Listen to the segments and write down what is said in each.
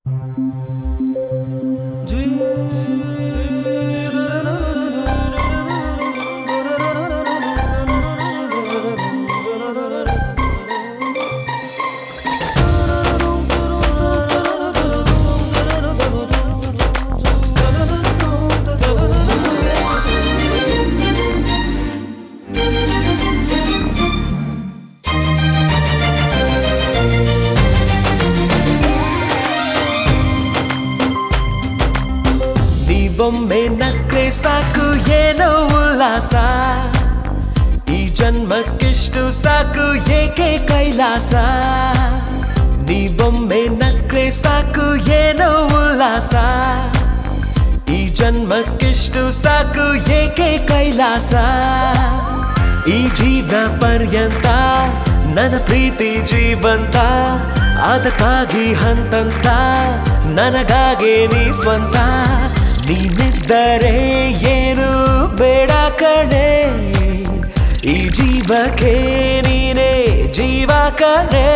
ಒಮ್ಮೆ ನಕ್ರೆ ಸಾಕು ಏನೋ ಉಲ್ಲಾಸ, ಈ ಜನ್ಮಕ್ಕಿಷ್ಟು ಸಾಕು ಏಕೆ ಕೈಲಾಸ. ನೀವೊಮ್ಮೆ ನಕ್ರೆ ಸಾಕು ಏನೋ ಉಲ್ಲಾಸ, ಈ ಜನ್ಮಕ್ಕಿಷ್ಟು ಸಾಕು ಏಕೆ ಕೈಲಾಸ. ಈ ಜೀವನ ಪರ್ಯಂತ ನನ್ನ ಪ್ರೀತಿ ಜೀವಂತ, ಅದಕ್ಕಾಗಿ ಹಂತಂತ ನನಗಾಗೆ ನೀ ಸ್ವಂತ. ನೀನಿದ್ದರೆ ಏನು ಬೇಡ ಕಣೆ, ಈ ಜೀವಕ್ಕೆ ನೀನೇ ಜೀವ ಕಣೆ.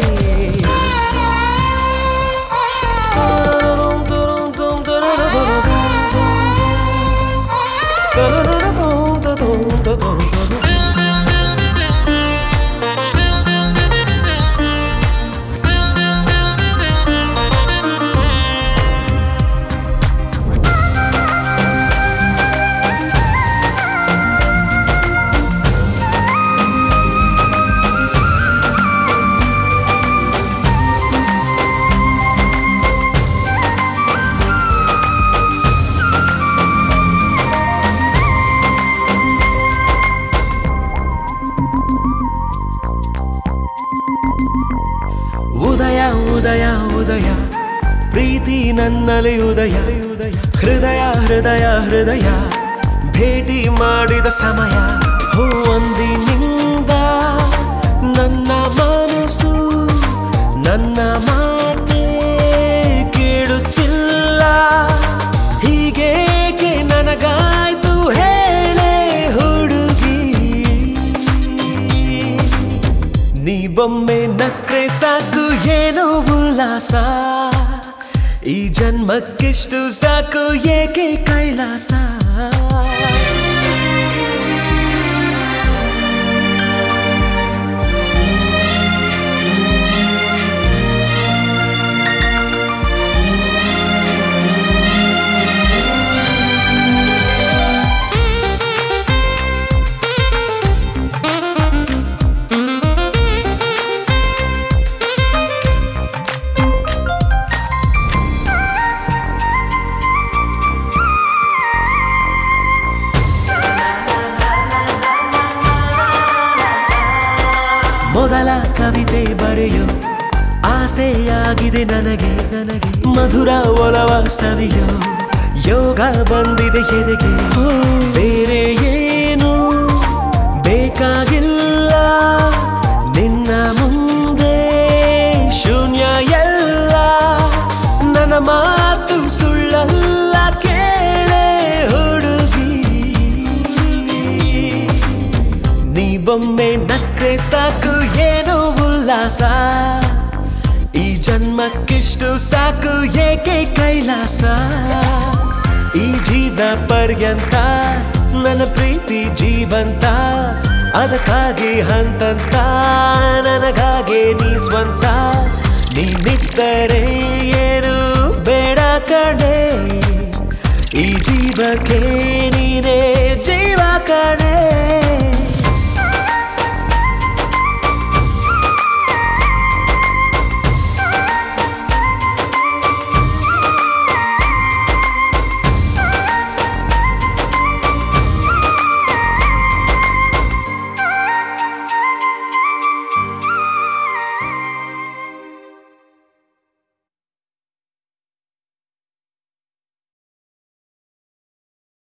ಉದಯ ಉದಯ ಉದಯ ಪ್ರೀತಿ ನನ್ನಲ್ಲಿ ಉದಯ, ಹೃದಯ ಹೃದಯ ಹೃದಯ ಭೇಟಿ ಮಾಡಿದ ಸಮಯ. ಒಂದಿನಿಂದ ನನ್ನ ಮನಸ್ಸು ನನ್ನ ಮಾತೆ ಕೇಳುತ್ತಿಲ್ಲ, ಹೀಗೇಕೆ ನನಗಾಯ್ತು ಹೇಳೆ ಹುಡುಗಿ. ನೀವೊಮ್ಮೆ ನಕ್ರೆ ಸಾಕು ಏನೋ ಉಲ್ಲಾಸ, ಈ ಜನ್ಮಕ್ಕಿಷ್ಟು ಸಾಕು ಏಕೆ ಕೈಲಾಸ. ಮೊದಲ ಕವಿತೆ ಬರೆಯೋ ಆಸೆಯಾಗಿದೆ ನನಗೆ, ಮಧುರ ಒಲವ ಸವಿಯೋ ಯೋಗ ಬಂದಿದೆ ಎದೆಗೆ. ಬೇರೆ ಏನು ಬೇಕಾಗಿಲ್ಲ, ನಿನ್ನ ಮುಂದೆ ಶೂನ್ಯ ಎಲ್ಲ. ನನ್ನ ಮಾತು ಸುಳ್ಳಲ್ಲ ಕೇಳೆ ಹುಡುಗಿ, ನೀವೊಮ್ಮೆ ನಕ್ರೆ ಸಾಕು ಏನೋ ಉಲ್ಲಾಸ, ಈ ಜನ್ಮಕ್ಕಿಷ್ಟು ಸಾಕು ಏಕೆ ಕೈಲಾಸ. ಈ ಜೀವನ ಪರ್ಯಂತ ನನ್ನ ಪ್ರೀತಿ ಜೀವಂತ, ಅದಕ್ಕಾಗಿ ಹಂತಂತ ನನಗಾಗೆ ನೀ ಸ್ವಂತ. ನೀನಿದ್ದರೆ ಏನು ಬೇಡ ಕಣೆ, ಈ ಜೀವಕ್ಕೆ